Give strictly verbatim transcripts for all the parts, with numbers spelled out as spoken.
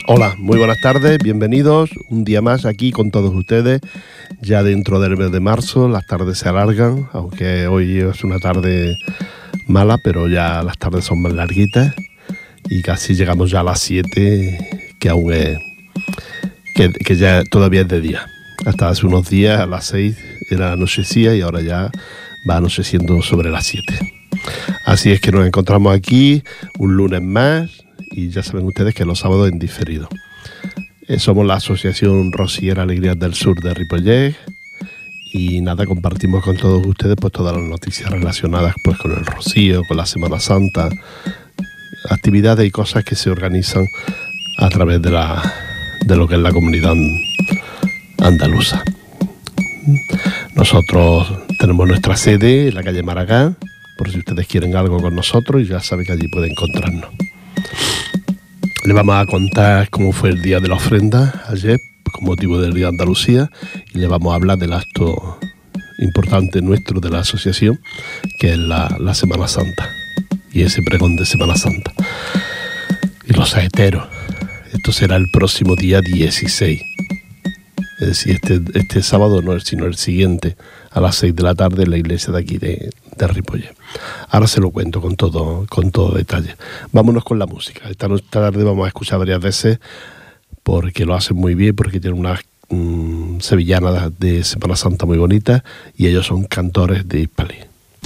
Hola, muy buenas tardes, bienvenidos un día más aquí con todos ustedes, ya dentro del mes de marzo. Las tardes se alargan, aunque hoy es una tarde mala, pero ya las tardes son más larguitas y casi llegamos ya a las siete, que aún es, que, que ya todavía es de día. Hasta hace unos días a las seis era anochecía y ahora ya va anocheciendo sobre las siete. Así es que nos encontramos aquí un lunes más. Y ya saben ustedes que los sábados en diferido. Eh, somos la Asociación Rociera Alegrías del Sur de Ripollet. Y nada, compartimos con todos ustedes pues todas las noticias relacionadas pues con el rocío, con la Semana Santa, actividades y cosas que se organizan a través de la de lo que es la comunidad andaluza. Nosotros tenemos nuestra sede en la calle Maragall, por si ustedes quieren algo con nosotros, y ya saben que allí pueden encontrarnos. Le vamos a contar cómo fue el día de la ofrenda ayer, con motivo del Día de Andalucía, y le vamos a hablar del acto importante nuestro de la asociación, que es la, la Semana Santa, y ese pregón de Semana Santa. Y los saeteros, esto será el próximo día dieciséis, es decir, este, este sábado no, sino el siguiente, a las seis de la tarde en la iglesia de aquí de, de Ripollet. Ahora se lo cuento con todo, con todo detalle. Vámonos con la música. Esta tarde vamos a escuchar varias veces porque lo hacen muy bien, porque tienen unas mmm, sevillanas de Semana Santa muy bonitas y ellos son cantores de Hispalí.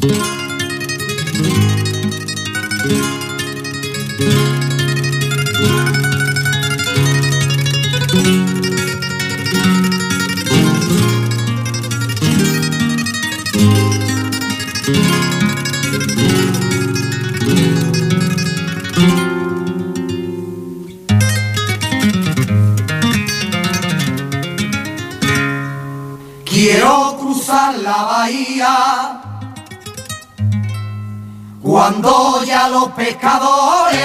Quiero cruzar la bahía cuando ya los pescadores,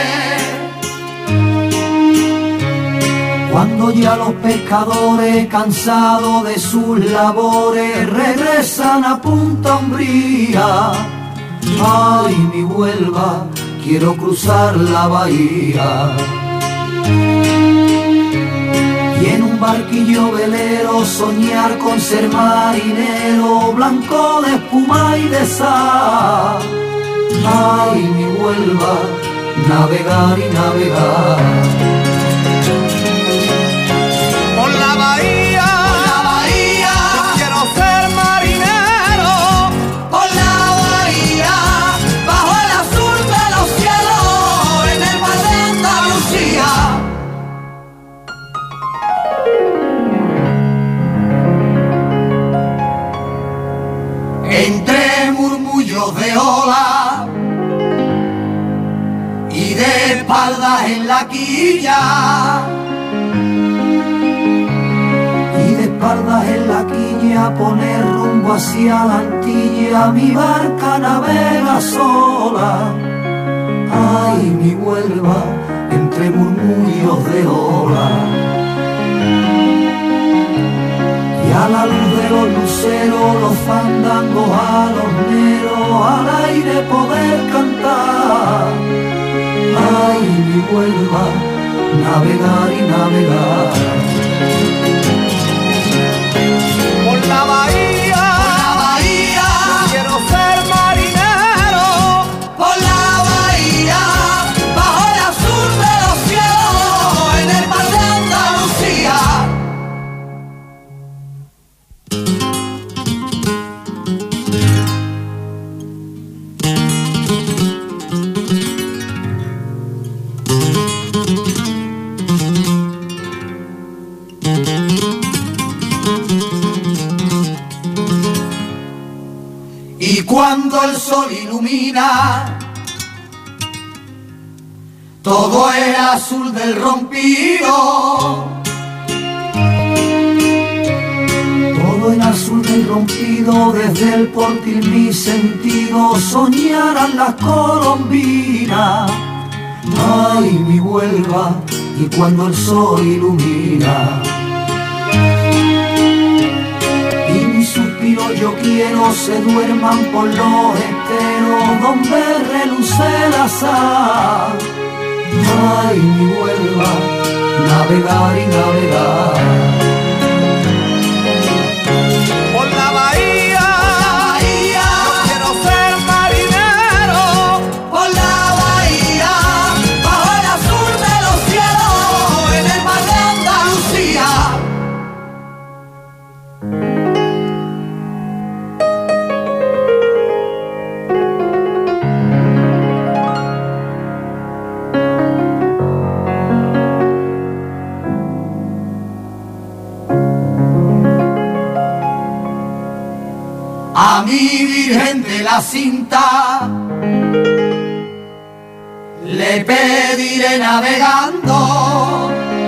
cuando ya los pescadores cansados de sus labores regresan a Punta Umbría. Ay, mi Huelva, quiero cruzar la bahía. Y en un barquillo velero soñar con ser marinero, blanco de espuma y de sal. Ay, mi Huelva, navegar y navegar. Por la bahía, por la bahía, yo quiero ser marinero. por la bahía, bajo el azul de los cielos, en el mar de Andalucía. Entre murmullos de ola y de espaldas en la quilla, y de espaldas en la quilla poner rumbo hacia la Antilla, mi barca navega sola. Ay, mi Huelva, entre murmullos de ola. Y a la luz de los luceros, los fandangos a los neros, al aire poder cantar. Ay, mi Huelva, navegar y navegar. Por la bahía, Por la bahía, yo quiero ser marinero. por la bahía, bajo el azul de los cielos, en el mar de Andalucía. Y cuando el sol ilumina, todo es azul del rompido. Todo en azul del rompido, desde el portil mi sentido, soñarán las colombinas. Ay, mi Huelva, y cuando el sol ilumina, y mis suspiros yo quiero se duerman por los esteros donde reluce la sal. Ay, mi Huelva, navegar y navegar. Por la bahía, yo quiero ser marinero. Por la bahía, bajo el azul de los cielos, en el mar de Andalucía. A mi Virgen de la Cinta le pediré navegando,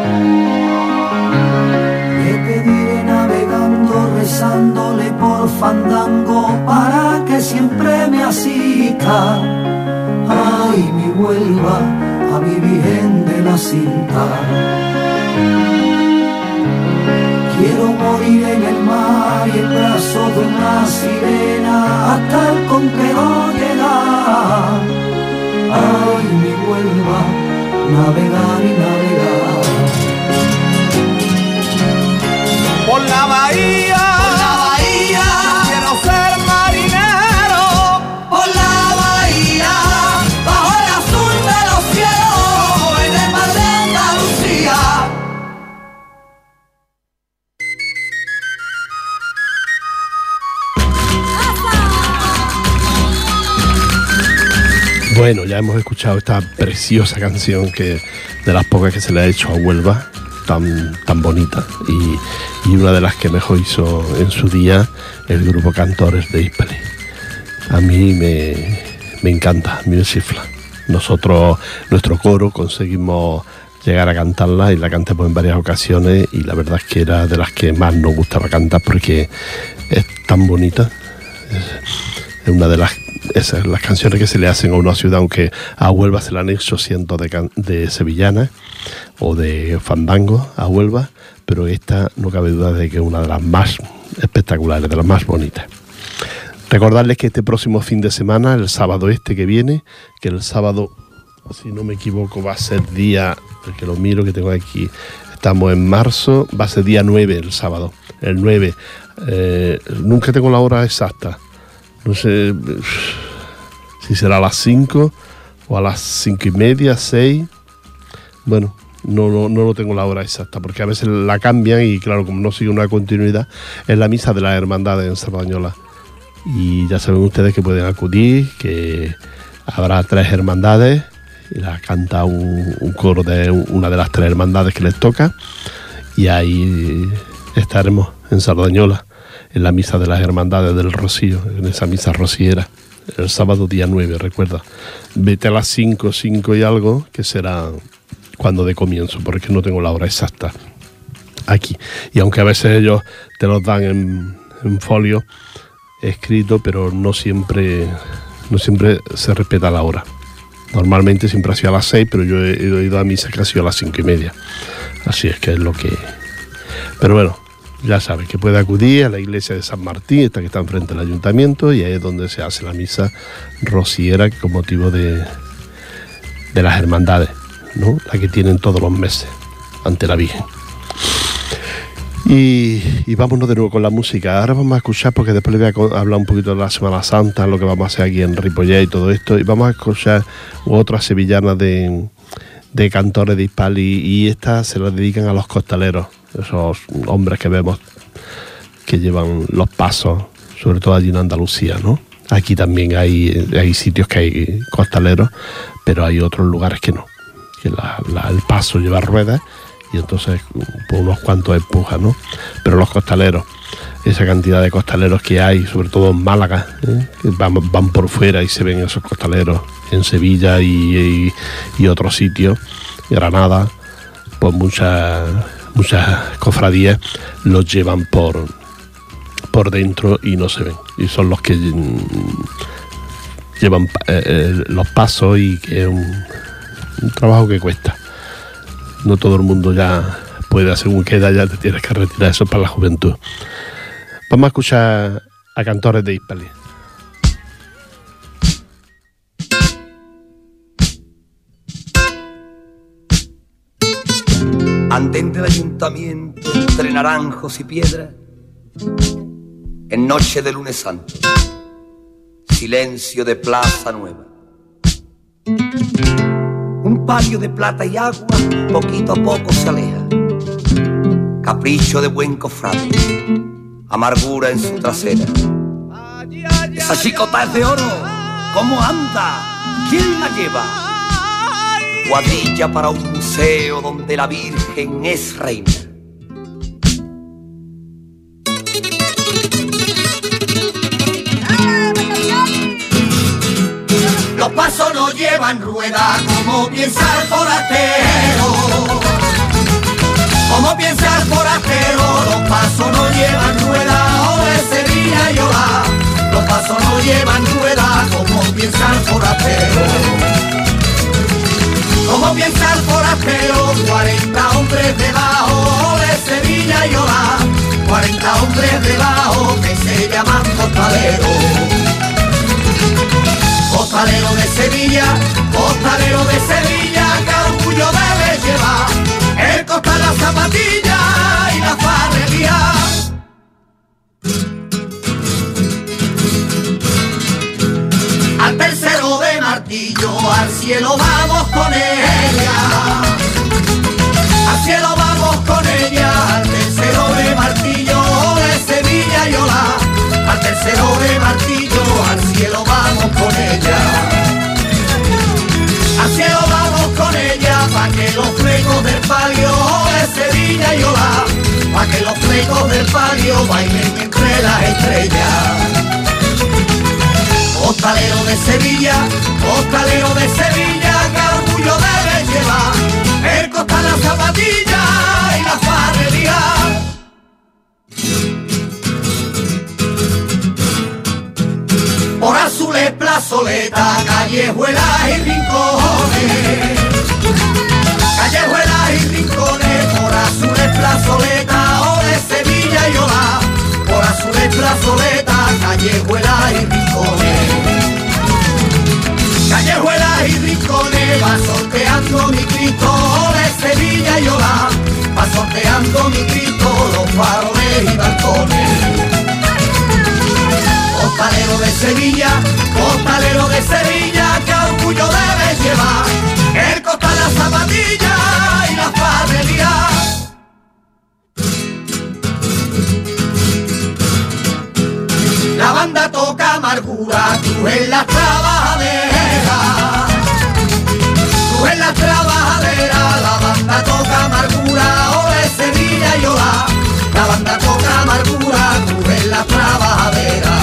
le pediré navegando, rezándole por fandango para que siempre me asista. Ay, mi Huelva, a mi Virgen de la Cinta. Quiero morir en el mar y en brazos de una sirena hasta el conquero llegar. Ay, mi Huelva, navegar y navegar. Por la bahía, Por la bahía, quiero ser marinero. por la bahía, bajo el azul de los cielos, en el mar de Andalucía. Bueno, ya hemos escuchado esta preciosa canción que de las pocas que se le ha hecho a Huelva, tan, tan bonita, y, y una de las que mejor hizo en su día el grupo Cantores de Hispali. A mí me, me encanta, a mí me chifla. Nosotros, nuestro coro, conseguimos llegar a cantarla y la cantamos en varias ocasiones, y la verdad es que era de las que más nos gustaba cantar porque es tan bonita. Es una de las, esas, las canciones que se le hacen a una ciudad, aunque a Huelva se le han hecho cientos de, can, de sevillanas o de fandango a Huelva, pero esta no cabe duda de que es una de las más espectaculares, de las más bonitas. Recordarles que este próximo fin de semana, el sábado este que viene, que el sábado, si no me equivoco, va a ser día, porque lo miro que tengo aquí, estamos en marzo, va a ser día nueve el sábado, el nueve, eh, nunca tengo la hora exacta, no sé si será a las cinco o a las cinco y media, seis, bueno, no, no, no lo tengo la hora exacta, porque a veces la cambian y claro, como no sigue una continuidad, es la misa de las hermandades en Sardañola. Y ya saben ustedes que pueden acudir, que habrá tres hermandades y la canta un, un coro de una de las tres hermandades que les toca, y ahí estaremos en Sardañola en la misa de las hermandades del Rocío, en esa misa rociera, el sábado día nueve, recuerda. Vete a las cinco, cinco y algo, que será cuando de comienzo, porque no tengo la hora exacta aquí. Y aunque a veces ellos te los dan en, en folio escrito, pero no siempre, no siempre se respeta la hora. Normalmente siempre ha sido a las seis, pero yo he, he ido a misa que ha sido a las cinco y media. Así es que es lo que... Pero bueno, ya sabes que puede acudir a la iglesia de San Martín, esta que está enfrente del ayuntamiento, y ahí es donde se hace la misa rociera con motivo de, de las hermandades, ¿no? La que tienen todos los meses ante la Virgen. Y, y vámonos de nuevo con la música. Ahora vamos a escuchar, porque después les voy a hablar un poquito de la Semana Santa, lo que vamos a hacer aquí en Ripollet y todo esto, y vamos a escuchar otras sevillanas de, de Cantores de Hispali, y estas se las dedican a los costaleros, esos hombres que vemos que llevan los pasos, sobre todo allí en Andalucía, ¿no? Aquí también hay, hay sitios que hay costaleros, pero hay otros lugares que no, que la, la, el paso lleva ruedas, y entonces pues, unos cuantos empujan, ¿no? Pero los costaleros, esa cantidad de costaleros que hay, sobre todo en Málaga, ¿eh? que van, van por fuera y se ven esos costaleros en Sevilla y, y, y otros sitios, Granada, pues muchas muchas cofradías los llevan por, por dentro y no se ven. Y son los que llevan eh, los pasos, y que es un, un trabajo que cuesta. No todo el mundo ya puede, a según qué edad ya te tienes que retirar, eso para la juventud. Vamos a escuchar a Cantores de Hispali. andén del ayuntamiento entre naranjos y piedras, en noche de lunes santo, silencio de plaza nueva. Un palio de plata y agua poquito a poco se aleja, capricho de buen cofrade, amargura en su trasera. Esa chicota es de oro, ¿cómo anda? ¿Quién la lleva? Cuadrilla para un museo donde la Virgen es reina. Los pasos no llevan rueda, como piensa el forastero. Como piensa el forastero, los pasos no llevan rueda, o de Sevilla y Olá. Los pasos no llevan rueda, como piensa el forastero. Como piensa el forastero, cuarenta hombres debajo de Sevilla y Olá, cuarenta hombres debajo que se llaman costaleros. Costalero de Sevilla, costalero de Sevilla, que orgullo debe llevar el costal, la zapatilla y la farrería. Al tercero de martillo, al cielo vamos con ella. Al cielo vamos con ella, al tercero de martillo de Sevilla y Olá. Al tercero de martillo, al cielo vamos con ella. Al cielo vamos con ella, pa' que los flecos del palio de Sevilla y Olá, pa' que los flecos del palio bailen entre las estrellas. Costalero de Sevilla, costalero de Sevilla, que orgullo debe llevar el costal, la zapatilla y la farrería. Por Azules, Plazoleta, callejuelas y rincones. Callejuelas y rincones, por Azules, Plazoleta, o de Sevilla y Olá. Por Azules, Plazoleta, callejuelas y rincones. Callejuelas y rincones, va sorteando mi Cristo, o de Sevilla y Olá. Va sorteando mi Cristo, los faroles y balcones. Costalero de Sevilla, costalero de Sevilla, que orgullo debes llevar el costal, la zapatilla y la farrería. La banda toca amargura, tú en las trabajaderas. Tú en las trabajaderas, la banda toca amargura, o de Sevilla y Olá. La banda toca amargura, tú en las trabajaderas.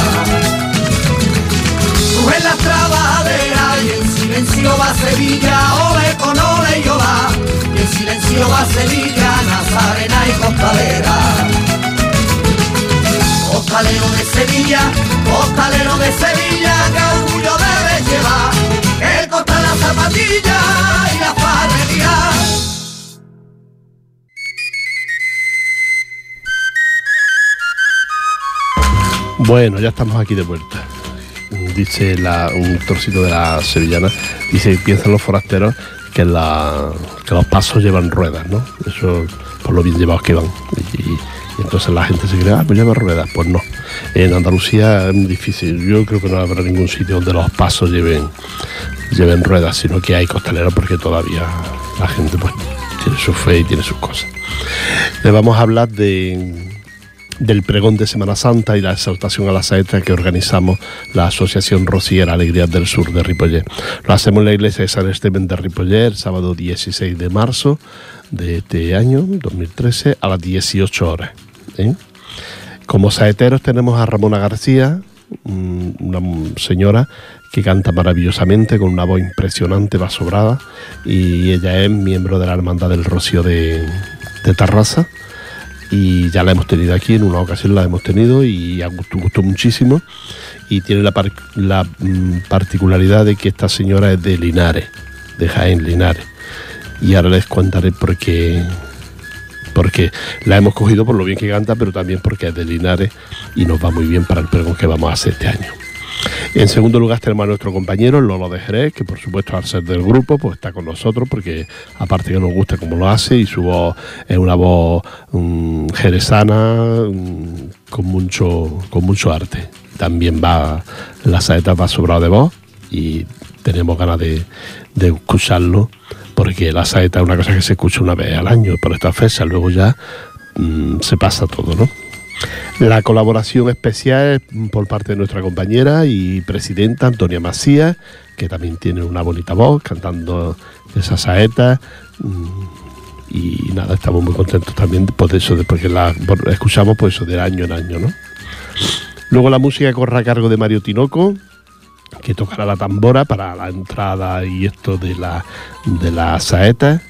Tú en las trabajaderas y en silencio va Sevilla, ole con ole y Olá. Y en silencio va Sevilla, Nazarena y Costalera. Costalero de Sevilla, costalero de Sevilla, que orgullo debe llevar el costal, la zapatilla y la farrería. Bueno, ya estamos aquí de vuelta. Dice la, un trocito de la sevillana, dice, piensan los forasteros que, la, que los pasos llevan ruedas, ¿no? Eso por lo bien llevados que van. Y, y entonces la gente se cree, ah, pues llevan ruedas. Pues no. En Andalucía es muy difícil. Yo creo que no habrá ningún sitio donde los pasos lleven, lleven ruedas, sino que hay costaleros porque todavía la gente pues tiene su fe y tiene sus cosas. Le vamos a hablar de... del pregón de Semana Santa y la exaltación a la saeta que organizamos la Asociación Rociera Alegrías del Sur de Ripollet. Lo hacemos en la iglesia de San Esteban de Ripollet el sábado dieciséis de marzo de este año, dos mil trece, a las dieciocho horas. ¿eh? Como saeteros tenemos a Ramona García, una señora que canta maravillosamente con una voz impresionante, va sobrada, y ella es miembro de la Hermandad del Rocío de, de Tarrasa. Y ya la hemos tenido aquí, en una ocasión la hemos tenido y gustó, gustó muchísimo. Y tiene la, par, la mm, particularidad de que esta señora es de Linares, de Jaén, Linares. Y ahora les contaré por qué, porque la hemos cogido por lo bien que canta, pero también porque es de Linares y nos va muy bien para el pregón que vamos a hacer este año. En segundo lugar tenemos a nuestro compañero Lolo de Jerez, que por supuesto al ser del grupo pues está con nosotros porque aparte que nos gusta cómo lo hace y su voz es una voz um, jerezana um, con mucho con mucho arte. También va la saeta va sobrado de voz y tenemos ganas de, de escucharlo porque la saeta es una cosa que se escucha una vez al año por estas fechas, luego ya um, se pasa todo, ¿no? La colaboración especial por parte de nuestra compañera y presidenta Antonia Macías, que también tiene una bonita voz cantando esa saeta. Y nada, estamos muy contentos también por eso, porque la escuchamos pues eso de año en año, ¿no? Luego la música corre a cargo de Mario Tinoco, que tocará la tambora para la entrada y esto de la, de la saeta.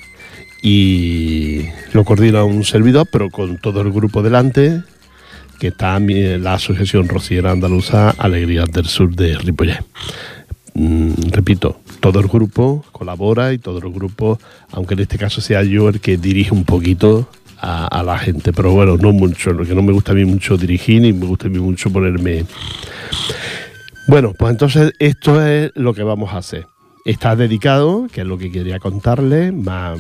Y lo coordina un servidor, pero con todo el grupo delante, que está la Asociación Rociera Andaluza Alegrías del Sur de Ripollet. Mm, repito, todo el grupo colabora y todo el grupo, aunque en este caso sea yo el que dirige un poquito a, a la gente, pero bueno, no mucho, lo que no me gusta a mí mucho dirigir ni me gusta a mí mucho ponerme... Bueno, pues entonces esto es lo que vamos a hacer. Está dedicado, que es lo que quería contarles, más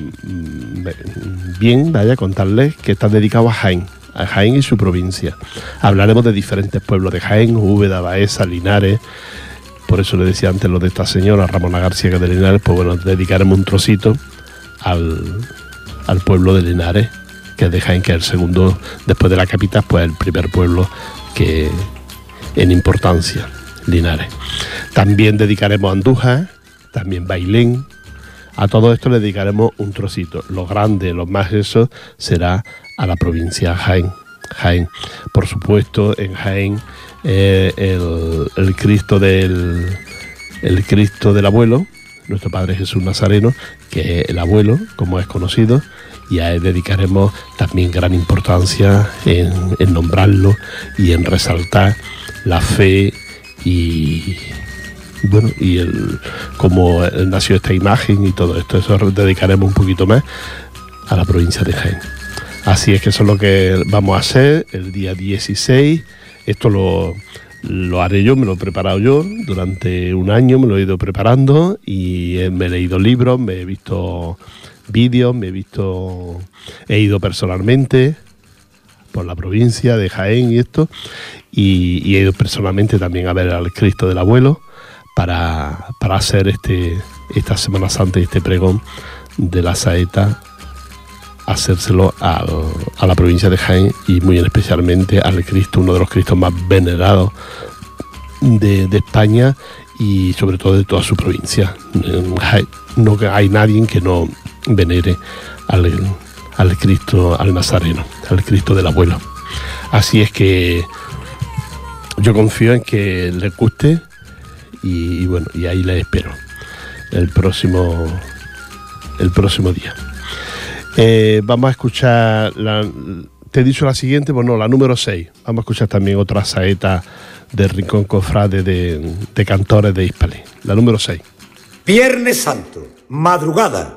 bien, vaya, contarles que está dedicado a Jaén, a Jaén y su provincia. Hablaremos de diferentes pueblos de Jaén, Úbeda, Baeza, Linares. Por eso le decía antes lo de esta señora, Ramona García, que de Linares, pues bueno, dedicaremos un trocito al, al pueblo de Linares, que es de Jaén, que es el segundo, después de la capital, pues el primer pueblo que en importancia, Linares. También dedicaremos a Andújar, también Bailén. A todo esto le dedicaremos un trocito. Lo grande, lo más eso, será a la provincia de Jaén. Jaén. Por supuesto, en Jaén, eh, el, el Cristo del el Cristo del abuelo, nuestro Padre Jesús Nazareno, que es el abuelo, como es conocido, y a él dedicaremos también gran importancia en, en nombrarlo y en resaltar la fe y... bueno, y el cómo nació esta imagen y todo esto. Eso dedicaremos un poquito más a la provincia de Jaén. Así es que eso es lo que vamos a hacer el día dieciséis. Esto lo, lo haré yo, me lo he preparado yo durante un año, me lo he ido preparando y me he leído libros, me he visto vídeos, me he visto, he ido personalmente por la provincia de Jaén y esto, y, y he ido personalmente también a ver al Cristo del abuelo, Para, para hacer este esta Semana Santa y este pregón de la saeta, hacérselo al, a la provincia de Jaén y muy especialmente al Cristo, uno de los Cristos más venerados de, de España y sobre todo de toda su provincia. En Jaén no hay nadie que no venere al, al Cristo, al Nazareno, al Cristo del abuelo. Así es que yo confío en que les guste. Y, y bueno, y ahí les espero el próximo el próximo día. Eh, vamos a escuchar la, te he dicho la siguiente, bueno, la número seis. Vamos a escuchar también otra saeta de Rincón Cofrade de, de cantores de Hispalí. La número seis. Viernes Santo, madrugada.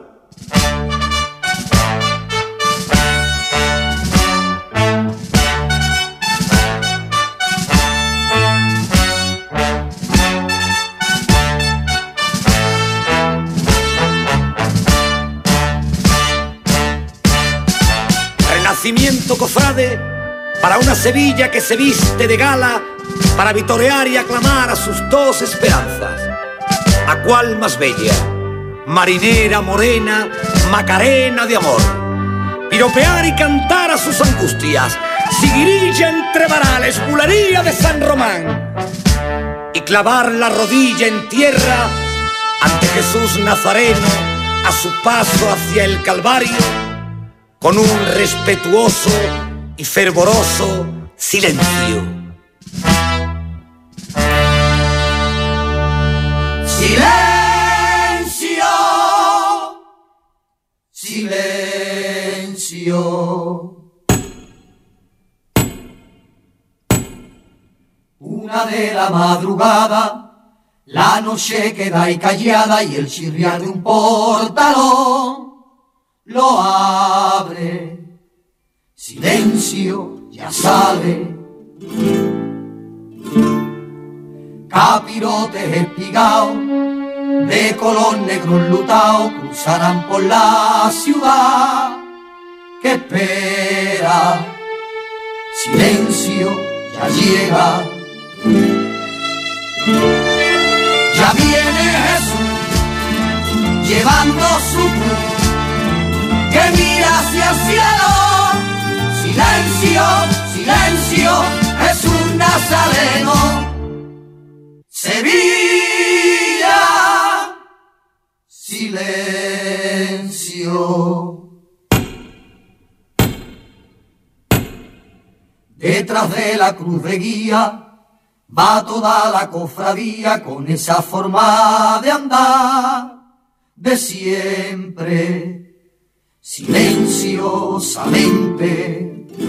Renacimiento cofrade para una Sevilla que se viste de gala para vitorear y aclamar a sus dos esperanzas. ¿A cuál más bella? Marinera morena, Macarena de amor. Piropear y cantar a sus angustias, Siguirilla entre varales, bulería de San Román. Y clavar la rodilla en tierra ante Jesús Nazareno a su paso hacia el Calvario, con un respetuoso y fervoroso silencio. Silencio, silencio. Una de la madrugada, la noche queda ahí callada y el chirriar de un portalón lo abre. Silencio, ya sale. capirotes espigados de color negro enlutado cruzarán por la ciudad que espera. Silencio, ya llega. Ya viene Jesús llevando su cruz que mira hacia el cielo. Silencio, silencio, Jesús Nazareno. Sevilla, silencio. Detrás de la cruz de guía va toda la cofradía con esa forma de andar de siempre, silenciosamente.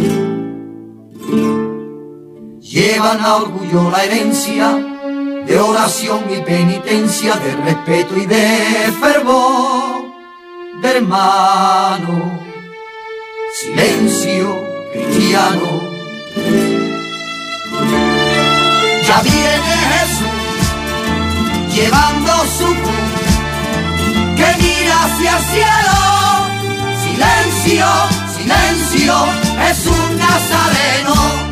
Llevan a orgullo la herencia de oración y penitencia, de respeto y de fervor, de hermano, silencio cristiano. Ya viene Jesús llevando su cruz que mira hacia el cielo. Silencio, silencio, Jesús Nazareno.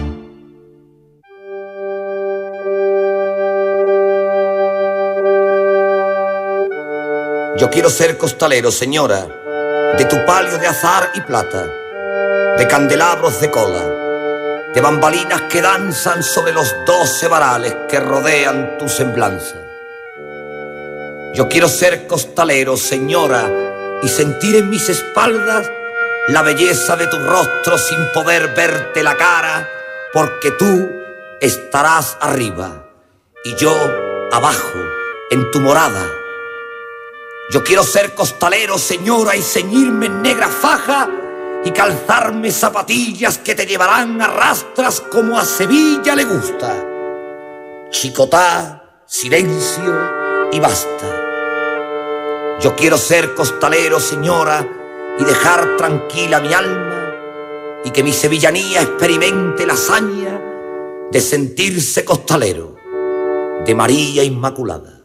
Yo quiero ser costalero, señora, de tu palio de azahar y plata, de candelabros de cola, de bambalinas que danzan sobre los doce varales que rodean tu semblanza. Yo quiero ser costalero, señora, y sentir en mis espaldas la belleza de tu rostro sin poder verte la cara, porque tú estarás arriba y yo abajo en tu morada. Yo quiero ser costalero, señora, y ceñirme en negra faja y calzarme zapatillas que te llevarán a rastras como a Sevilla le gusta. Chicotá, silencio y basta. Yo quiero ser costalero, señora, y dejar tranquila mi alma y que mi sevillanía experimente la hazaña de sentirse costalero de María Inmaculada.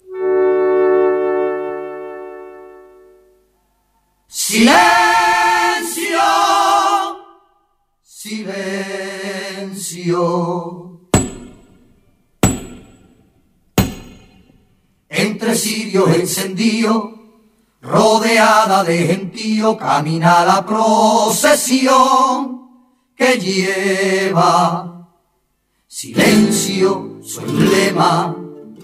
Silencio, silencio. Entre cirios encendidos, rodeada de gentío, camina la procesión que lleva silencio su emblema.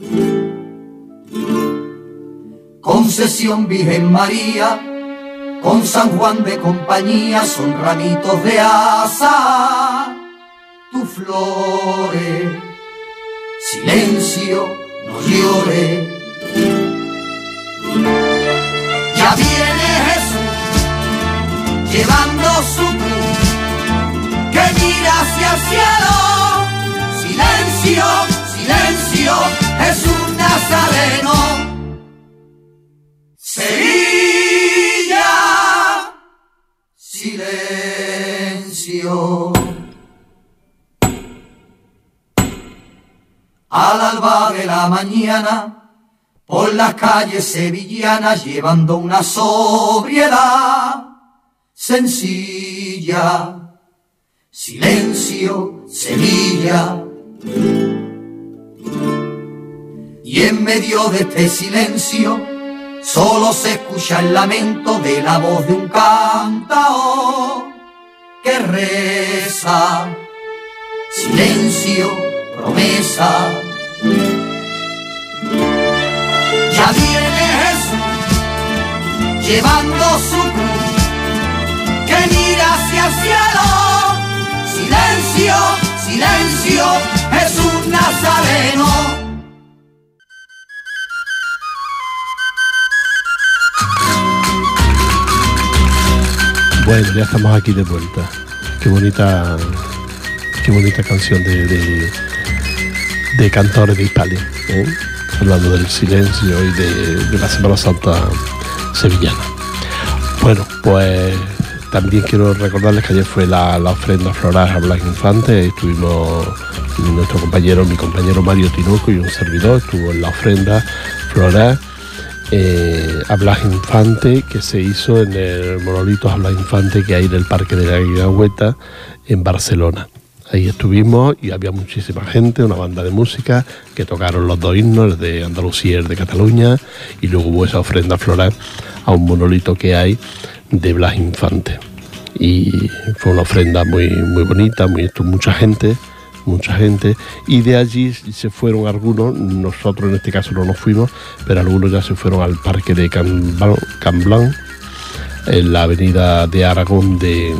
Concesión Virgen María, con San Juan de compañía, son ramitos de azahar, tus flores. Silencio, no llores. Ya viene Jesús llevando su cruz que mira hacia el cielo. Silencio, silencio, Jesús Nazareno. Sevilla, silencio. Al alba de la mañana, por las calles sevillanas, llevando una sobriedad sencilla. Silencio, Sevilla. Y en medio de este silencio, solo se escucha el lamento de la voz de un cantaor que reza. Silencio, promesa. Ya viene Jesús llevando su cruz que mira hacia el cielo. Silencio, silencio, Jesús Nazareno. Bueno, ya estamos aquí de vuelta. Qué bonita, qué bonita canción de, de, de Cantores de Hispania, ¿eh? Hablando del silencio y de, de la Semana Santa sevillana. Bueno, pues también quiero recordarles que ayer fue la, la ofrenda floral a Blas Infante. Estuvimos nuestro compañero, mi compañero Mario Tinoco y un servidor, estuvo en la ofrenda floral eh, a Blas Infante, que se hizo en el monolito a Blas Infante que hay en el Parque de la Guinagüeta en Barcelona. Ahí estuvimos y había muchísima gente, una banda de música que tocaron los dos himnos, el de Andalucía y el de Cataluña, y luego hubo esa ofrenda floral a un monolito que hay de Blas Infante. Y fue una ofrenda muy, muy bonita, muy, mucha gente, mucha gente, y de allí se fueron algunos, nosotros en este caso no nos fuimos, pero algunos ya se fueron al Parque de Camblán, en la avenida de Aragón de,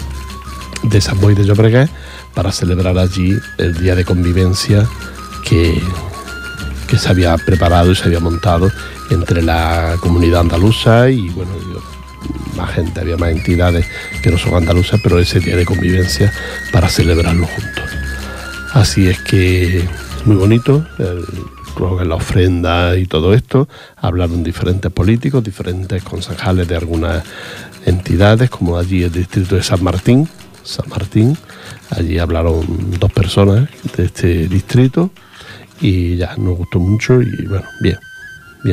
de San Boi de Llobregat, para celebrar allí el día de convivencia que, que se había preparado y se había montado entre la comunidad andaluza y bueno, más gente, había más entidades que no son andaluzas, pero ese día de convivencia para celebrarlo juntos. Así es que muy bonito, el, en la ofrenda y todo esto, hablaron diferentes políticos, diferentes concejales de algunas entidades, como allí el distrito de San Martín, San Martín, allí hablaron dos personas de este distrito y ya nos gustó mucho y bueno, bien, bien.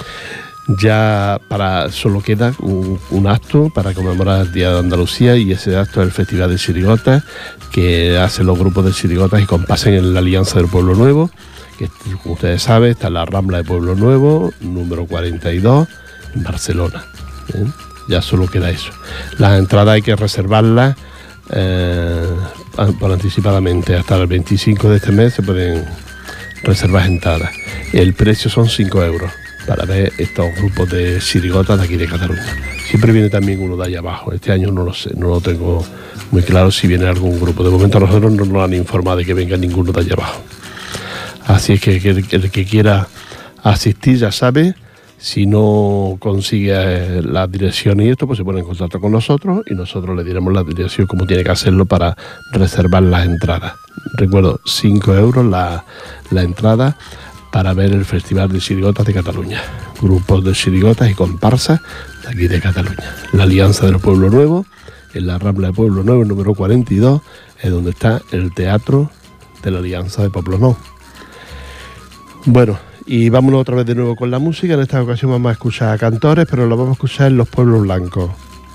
Ya para solo queda un, un acto para conmemorar el Día de Andalucía, y ese acto es el Festival de Chirigotas que hacen los grupos de chirigotas y compasen en la Alianza del Pueblo Nuevo, que como ustedes saben está en la Rambla de Pueblo Nuevo, número cuarenta y dos, en Barcelona. ¿eh? Ya solo queda eso. Las entradas hay que reservarlas eh, por anticipadamente. Hasta el veinticinco de este mes se pueden reservar entradas. El precio son cinco euros para ver estos grupos de chirigotas de aquí de Cataluña. Siempre viene también uno de allá abajo. Este año no lo sé, no lo tengo muy claro si viene algún grupo. De momento a nosotros no nos han informado de que venga ninguno de allá abajo. Así es que el que, el que quiera asistir ya sabe. Si no consigue la dirección y esto, pues se pone en contacto con nosotros y nosotros le diremos la dirección como tiene que hacerlo para reservar las entradas. Recuerdo, cinco euros la, la entrada para ver el Festival de Chirigotas de Cataluña. Grupos de chirigotas y comparsas de aquí de Cataluña. La Alianza del Pueblo Nuevo, en la Rambla de Pueblo Nuevo, número cuarenta y dos, es donde está el Teatro de la Alianza de Poblenou. Bueno, y vámonos otra vez de nuevo con la música. En esta ocasión vamos a escuchar a cantores, pero lo vamos a escuchar en los pueblos blancos.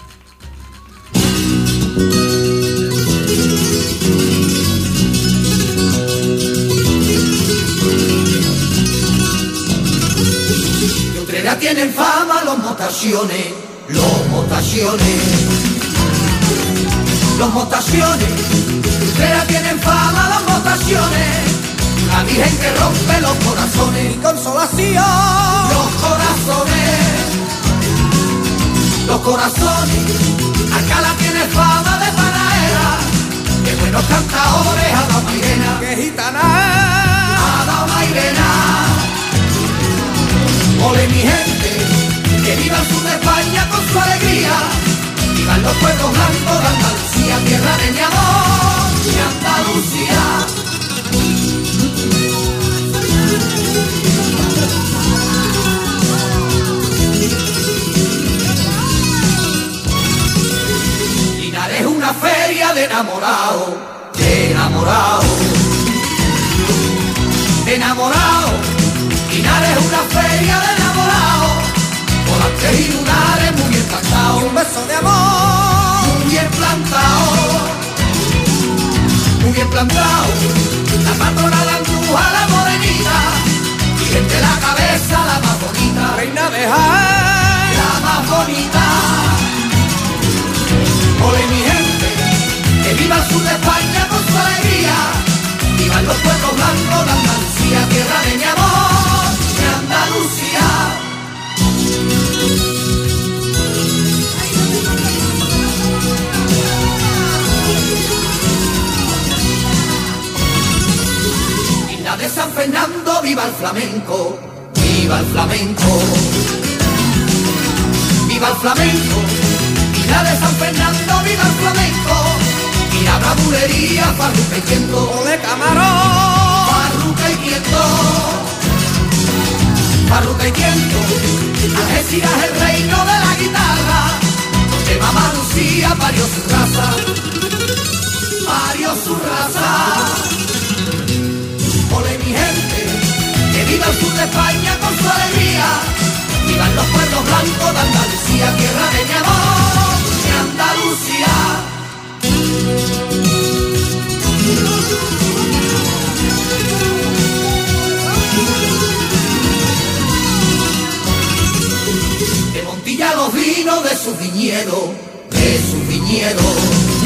De Utrera tienen fama los motaciones, los motaciones, los motaciones. De Utrera tienen fama los motaciones. La Virgen que rompe los corazones, mi consolación, los corazones, los corazones. Alcalá tiene fama de panaera, que buenos cantadores a la Mairena, que gitana a la Mairena. Ole mi gente, que viva el sur de España con su alegría, vivan los pueblos blancos de Andalucía, tierra de mi amor, mi Andalucía. Linares es una feria de enamorado, de enamorado, de enamorado. Linares es una feria de enamorado, volantes y lunares muy bien plantados, y un beso de amor muy bien plantado, muy bien plantado. La patrona, la andújar, la morenita, Virgen de la cabeza, la más bonita, reina de Jaén, la más bonita. Ole mi gente, que viva el sur de España con su alegría, vivan los pueblos blancos de Andalucía, tierra de mi amor, de Andalucía. De San Fernando, viva el flamenco, viva el flamenco, viva el flamenco. Isla de San Fernando, viva el flamenco. Y habrá bulería, farruca y tiento, ole camarón, farruca y tiento, farruca y tiento. Algeciras el reino de la guitarra, donde mamá Lucía parió su raza, parió su raza. Ole mi gente, que viva el sur de España con su alegría, vivan los pueblos blancos de Andalucía, tierra de mi amor, de Andalucía. De Montilla los vinos de sus viñedos, de sus viñedos,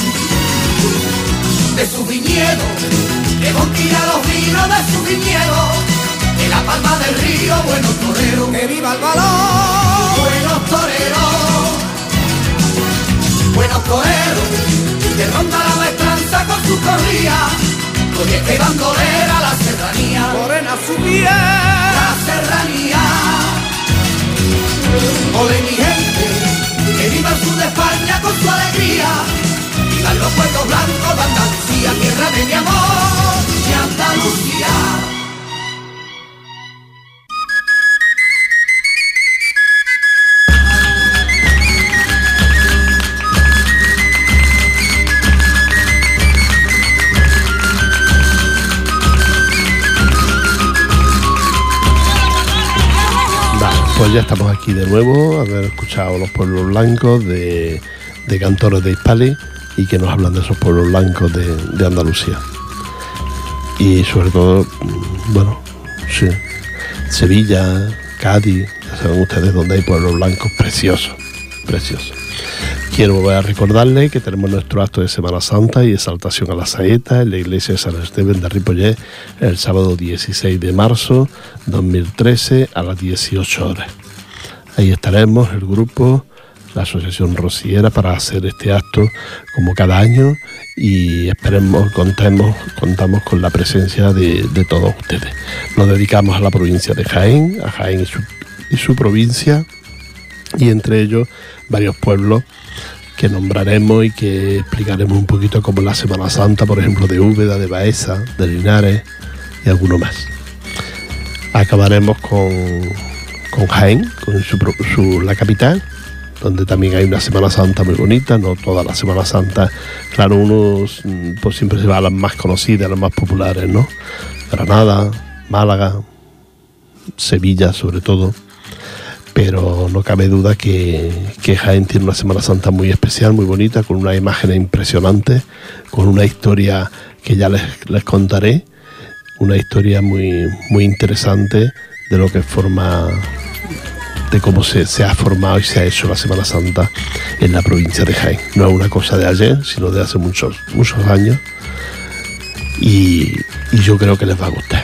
de sus viñedos, de Montilla los vinos de sus viñedos, de la palma del río, buenos toreros, ¡Que viva el valor! buenos toreros, buenos toreros, que ronda la maestranza con su corría, con y bandolera la serranía, Morena su piel, la serranía. Ole mi gente, que viva el sur de España con su alegría, vivan los pueblos blancos de Andalucía, tierra de mi amor, de Andalucía. Pues ya estamos aquí de nuevo, haber escuchado los pueblos blancos de, de cantores de Hispali y que nos hablan de esos pueblos blancos de, de Andalucía. Y sobre todo, bueno, sí, Sevilla, Cádiz, ya saben ustedes dónde hay pueblos blancos preciosos, preciosos. Quiero volver a recordarles que tenemos nuestro acto de Semana Santa y exaltación a la saeta en la iglesia de San Esteban de Ripollet el sábado dieciséis de marzo dos mil trece a las dieciocho horas. Ahí estaremos el grupo, la asociación rociera, para hacer este acto como cada año y esperemos, contemos, contamos con la presencia de, de todos ustedes. Nos dedicamos a la provincia de Jaén, a Jaén y su, y su provincia, y entre ellos varios pueblos que nombraremos y que explicaremos un poquito, como la Semana Santa, por ejemplo, de Úbeda, de Baeza, de Linares y alguno más. Acabaremos con, con Jaén, con su, su, la capital, donde también hay una Semana Santa muy bonita. No toda la Semana Santa, claro, uno pues siempre se va a las más conocidas, a las más populares, ¿no? Granada, Málaga, Sevilla sobre todo. Pero no cabe duda que, que Jaén tiene una Semana Santa muy especial, muy bonita, con unas imágenes impresionantes, con una historia que ya les, les contaré, una historia muy, muy interesante de lo que forma, de cómo se, se ha formado y se ha hecho la Semana Santa en la provincia de Jaén. No es una cosa de ayer, sino de hace muchos, muchos años, y, y yo creo que les va a gustar.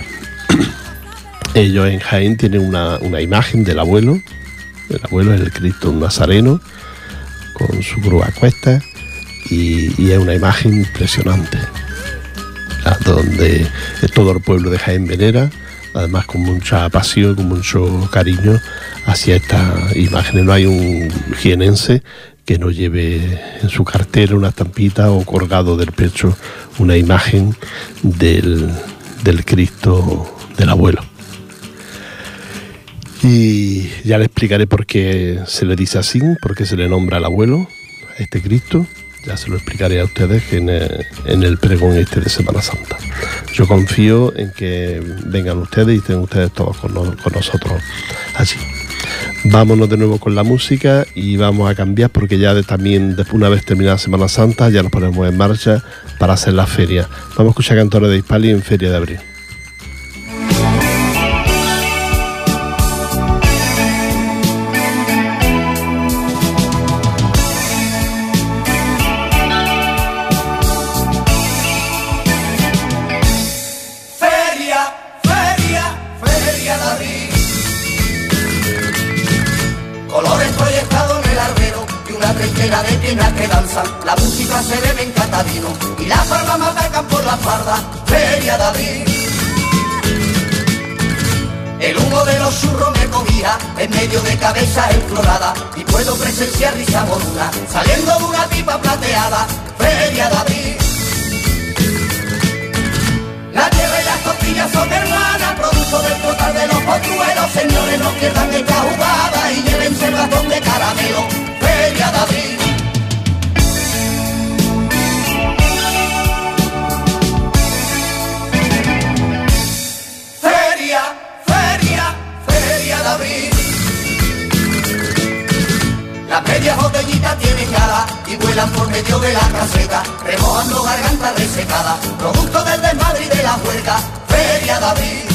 Ellos en Jaén tienen una, una imagen del abuelo. El abuelo es el Cristo Nazareno con su cruz a cuestas y, y es una imagen impresionante, donde todo el pueblo de Jaén venera, además con mucha pasión, con mucho cariño hacia estas imágenes. No hay un jienense que no lleve en su cartera una estampita o colgado del pecho una imagen del, del Cristo del abuelo. Y ya le explicaré por qué se le dice así, por qué se le nombra al abuelo, a este Cristo. Ya se lo explicaré a ustedes en el, en el pregón este de Semana Santa. Yo confío en que vengan ustedes y estén ustedes todos con, no, con nosotros allí. Vámonos de nuevo con la música y vamos a cambiar, porque ya de, también una vez terminada Semana Santa ya nos ponemos en marcha para hacer la feria. Vamos a escuchar cantores de Hispali en Feria de Abril. De piernas que danzan, la música se bebe en catadino y las palmas atacan por la farda. Feria de Abril. El humo de los churros me cobija en medio de cabezas enfloradas y puedo presenciar risa moruna saliendo de una pipa plateada. Feria de Abril. La tierra y las costillas son hermanas, producto del total de los potruelos. Señores, no pierdan esta jugada y llévense el ratón de caramelo. Feria de Abril. vuelan por medio de la caseta, remojando garganta resecada, producto del desmadre y de la huelga, Feria de Abril.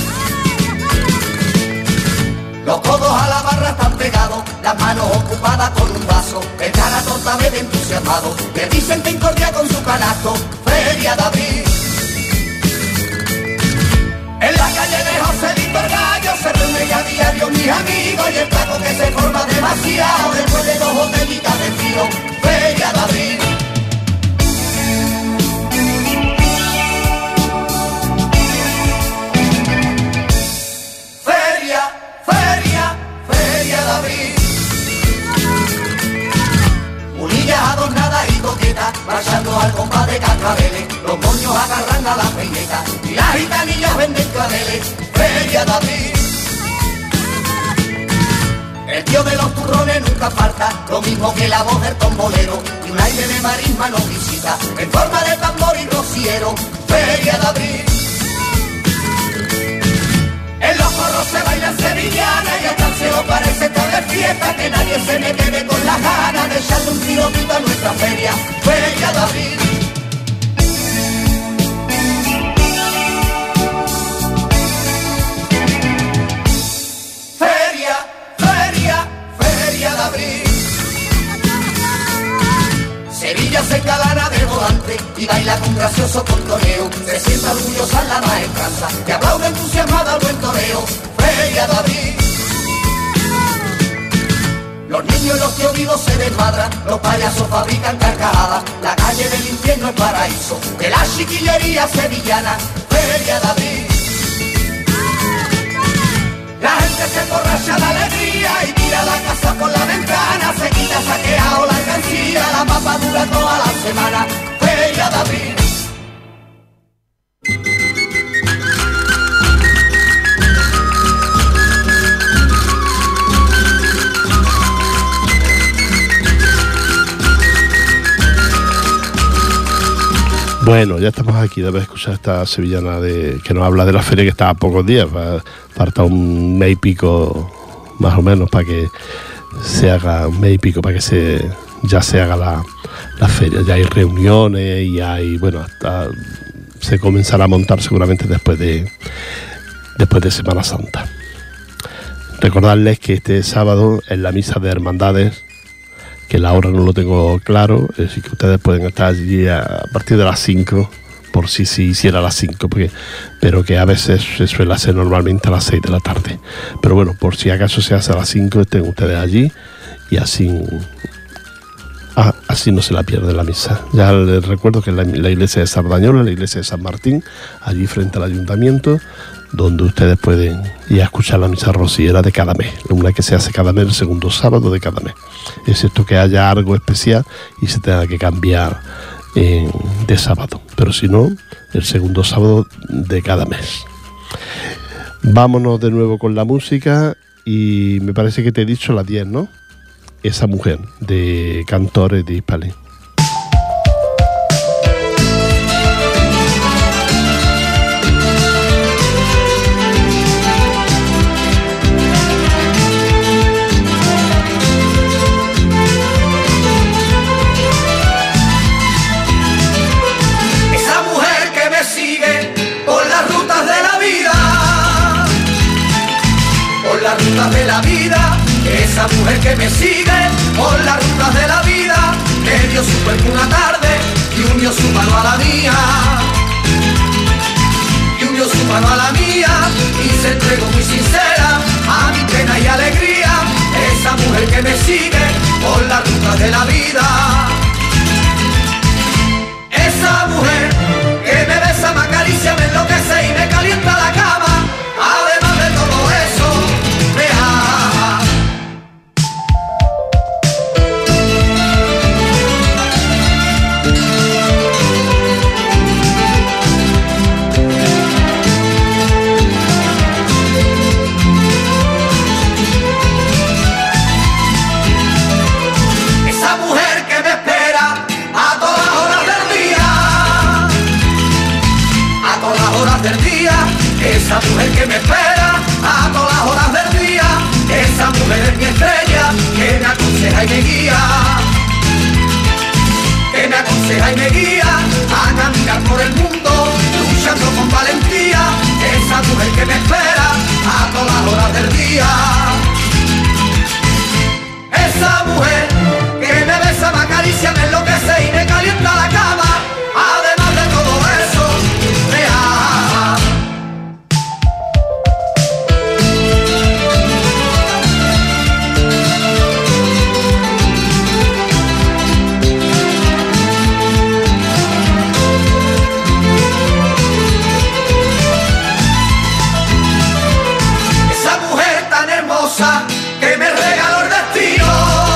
Los codos a la barra están pegados, las manos ocupadas con un vaso, el cara torta vez entusiasmado, le dicen que incordia con su canasto, Feria de Abril. En la calle de Joselito el Gallo se reúnen a diario mis amigos y el taco que se forma demasiado después de dos botellitas de frío, Feria de Abril. Feria, feria, feria de Abril. Unillas adornadas y coquetas, marchando al compás de cascabeles, los moños agarran a las peinetas y las gitanillas venden claveles, Feria de Abril. El tío de los turrones nunca falta, lo mismo que la voz del tombolero, y un aire de marisma nos visita, en forma de tambor y rociero, Feria de Abril. En los corros se bailan sevillanas y hasta el cielo parece estar de fiesta, que nadie se me quede con las ganas de echarle un tirotito a nuestra feria, Feria de Abril. Feria, feria, feria de Abril. Sevilla se engalana de volante y baila con gracioso contoneo, se sienta orgullosa en la maestranza, que aplaude entusiasmada al buen toreo, Feria de Abril. Los niños y los tíos vivos se desmadran, los payasos fabrican carcajadas, la calle del infierno es paraíso, de la chiquillería sevillana, Feria de Abril. La gente se emborracha de alegría y tira la casa por la ventana, se quita saqueado la alcancía, la papa dura toda la semana, Feria de Abril. Bueno, ya estamos aquí, debes escuchar esta sevillana de, que nos habla de la feria, que está a pocos días, falta un mes y pico más o menos para que se haga, un mes y pico para que se ya se haga la, la feria, ya hay reuniones y hay, bueno, hasta se comenzará a montar seguramente después de después de Semana Santa. Recordarles que este sábado en la misa de hermandades, que la hora no lo tengo claro, es decir, que ustedes pueden estar allí a partir de las cinco, por si se hiciera a las cinco, porque, pero que a veces se suele hacer normalmente a las seis de la tarde. Pero bueno, por si acaso se hace a las cinco, estén ustedes allí y así, ah, así no se la pierde la misa. Ya les recuerdo que la, la iglesia de Sardañola, la iglesia de San Martín, allí frente al ayuntamiento, donde ustedes pueden ir a escuchar la misa rociera de cada mes, una que se hace cada mes, el segundo sábado de cada mes, excepto que haya algo especial y se tenga que cambiar eh, de sábado, pero si no, el segundo sábado de cada mes. Vámonos de nuevo con la música y me parece que te he dicho las diez, ¿no? Esa mujer, de Cantores de Hispalí. De la vida, esa mujer que me sigue por las rutas de la vida, me dio su cuerpo una tarde y unió su mano a la mía, y unió su mano a la mía y se entregó muy sincera a mi pena y alegría, esa mujer que me sigue por las rutas de la vida, esa mujer que me besa, me acaricia, me enloquece y me calienta la cama, además de todo eso. Esa mujer que me espera a todas las horas del día, esa mujer es mi estrella que me aconseja y me guía. y me guía a caminar por el mundo, luchando con valentía, esa mujer que me espera a todas las horas del día. Esa mujer que me besa, me acaricia, me enloquece y me calienta la cama, además de todo eso, me ama. Esa mujer tan hermosa que me regaló el destino,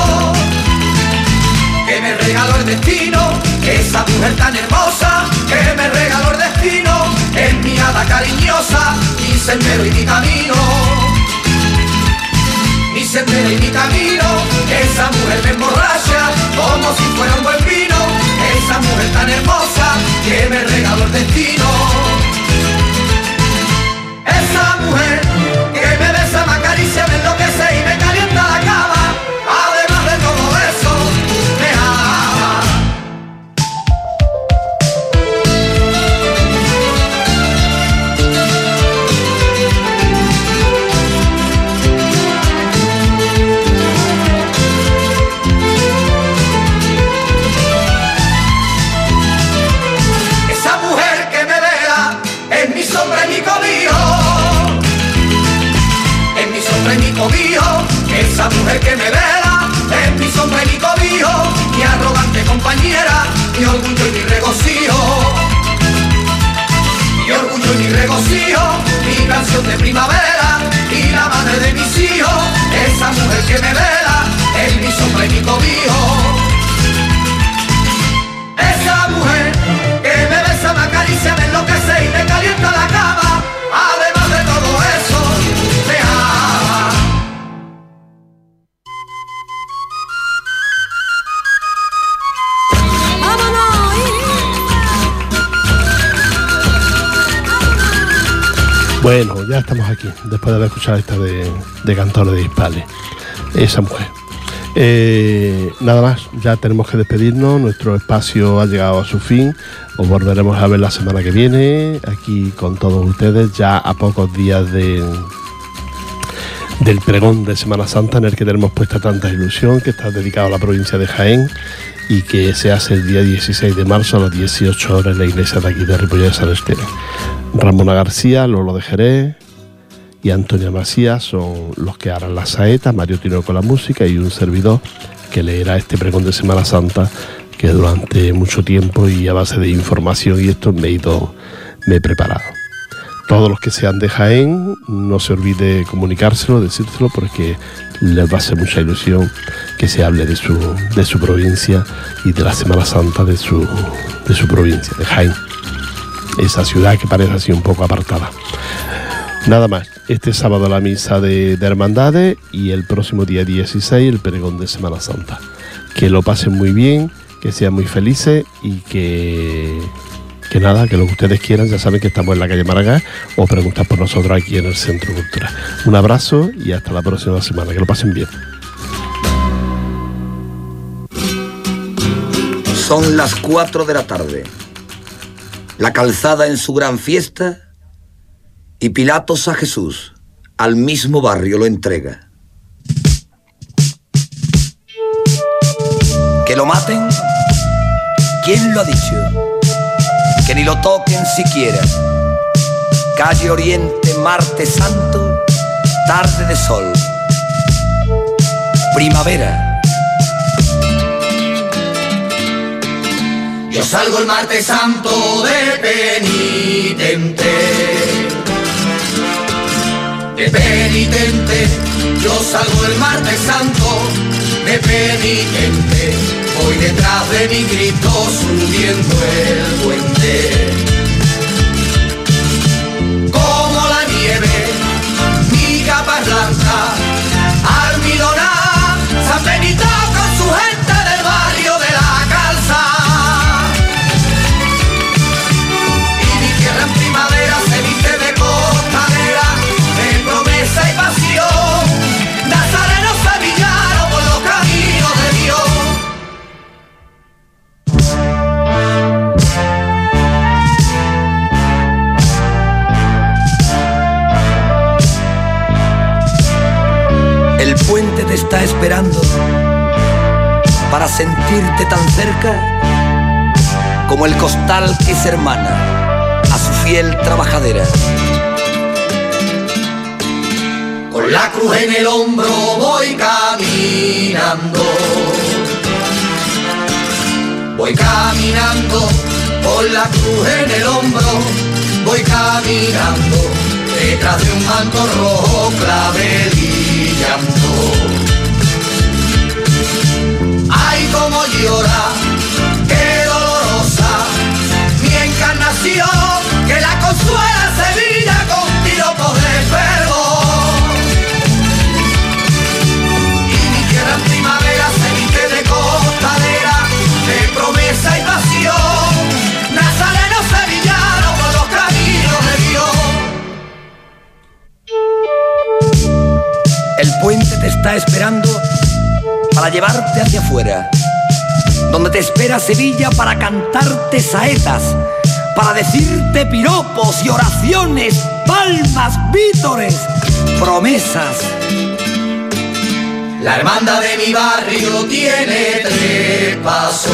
que me regaló el destino, esa mujer tan hermosa que me regaló el destino, es mi hada cariñosa, mi sendero y mi camino, mi sendero y mi camino, esa mujer me emborracha como si fuera un buen vino, esa mujer tan hermosa que me regaló el destino, esa mujer que me besa, me acaricia, me enloquece y me calienta la cama, además de todo eso, me ama. Esa mujer que me vela es mi sombra y mi cobijo, es mi sombra y mi cobijo, esa mujer que me vela es mi sombra y mi cobijo, mi arrogante compañera, mi orgullo y mi regocijo, mi orgullo y mi regocijo, mi canción de primavera y la madre de mis hijos, esa mujer que me vela es mi sombra y mi cobijo, esa mujer que me besa, me acaricia, me enloquece y me calienta la cama, además de todo eso, me ama. Bueno, ya estamos aquí, después de haber escuchado esta de, de Cantores de Hispales, esa mujer. Eh, nada más, ya tenemos que despedirnos, nuestro espacio ha llegado a su fin, os volveremos a ver la semana que viene, aquí con todos ustedes, ya a pocos días de, del pregón de Semana Santa, en el que tenemos puesta tanta ilusión, que está dedicado a la provincia de Jaén, y que se hace el día dieciséis de marzo a las dieciocho horas en la iglesia de aquí de Ripollet de San Esteban. Ramona García, Lolo de Jerez y Antonia Macías son los que harán la saeta, Mario Tino con la música y un servidor que leerá este pregón de Semana Santa, que durante mucho tiempo y a base de información y esto me he ido, me he preparado. Todos los que sean de Jaén, no se olvide comunicárselo, decírselo, porque les va a hacer mucha ilusión que se hable de su, de su provincia y de la Semana Santa de su, de su provincia, de Jaén. Esa ciudad que parece así un poco apartada. Nada más, este sábado la misa de, de hermandades y el próximo día dieciséis el pregón de Semana Santa. Que lo pasen muy bien, que sean muy felices y que, que nada, que lo que ustedes quieran, ya saben que estamos en la calle Maragall o preguntar por nosotros aquí en el Centro Cultural. Un abrazo y hasta la próxima semana, que lo pasen bien. Son las cuatro de la tarde. La calzada en su gran fiesta y Pilatos a Jesús al mismo barrio lo entrega. ¿Que lo maten? ¿Quién lo ha dicho? Que ni lo toquen siquiera. Calle Oriente, martes santo, tarde de sol, primavera. Yo salgo el martes santo de penitente, de penitente. Yo salgo el martes santo de penitente. Voy detrás de mi Cristo subiendo el puente. Como la nieve, mi capa es blanca, almidonada, San Benito con su gente del barrio de la Calza. En primavera se viste de costanera, de promesa y pasión, nazareno sevillano por los caminos de Dios. sentirte tan cerca como el costal que es hermana a su fiel trabajadera. Con la cruz en el hombro voy caminando, voy caminando, con la cruz en el hombro, voy caminando, detrás de un manto rojo clavelillando. Ay, cómo llora, qué dolorosa, mi encarnación, que la consuela Sevilla con piropos de perdón. Y mi tierra en primavera se viste de costalera, de promesa y pasión, nazareno sevillano por los caminos de Dios. El puente te está esperando para llevarte hacia afuera, donde te espera Sevilla para cantarte saetas, para decirte piropos y oraciones, palmas, vítores, promesas. La hermandad de mi barrio tiene tres pasos,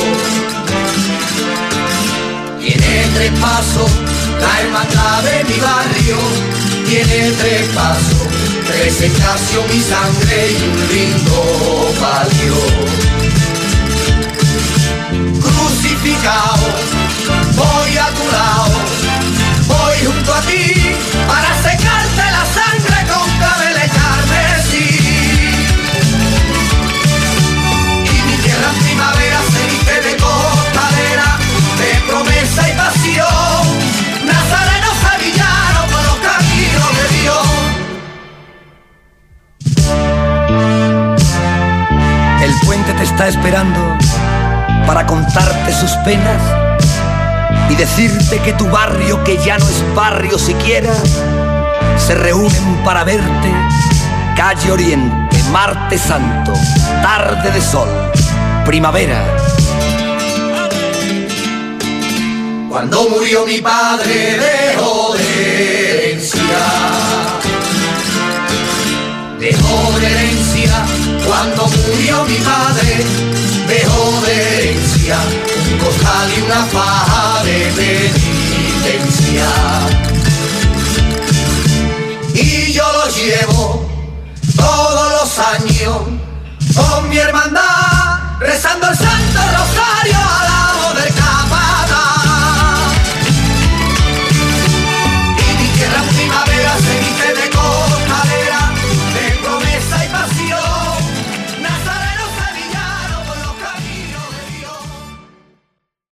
tiene tres pasos, la hermandad de mi barrio tiene tres pasos, tres Ignacio, mi sangre y un lindo palio. Crucificado, voy a tu lado, voy junto a ti para secarte la sangre con claveles carmesí. Y mi tierra en primavera se viste de costalera, de promesa y pasión, nazareno sevillano por los caminos de Dios. El puente te está esperando para contarte sus penas y decirte que tu barrio, que ya no es barrio siquiera, se reúnen para verte. Calle Oriente, martes santo, tarde de sol, primavera. Cuando murió mi padre dejó de herencia, dejó de herencia. Cuando murió mi padre dejó de herencia un costal y una faja de penitencia. Y yo lo llevo todos los años con mi hermandad, rezando el Santo Rosario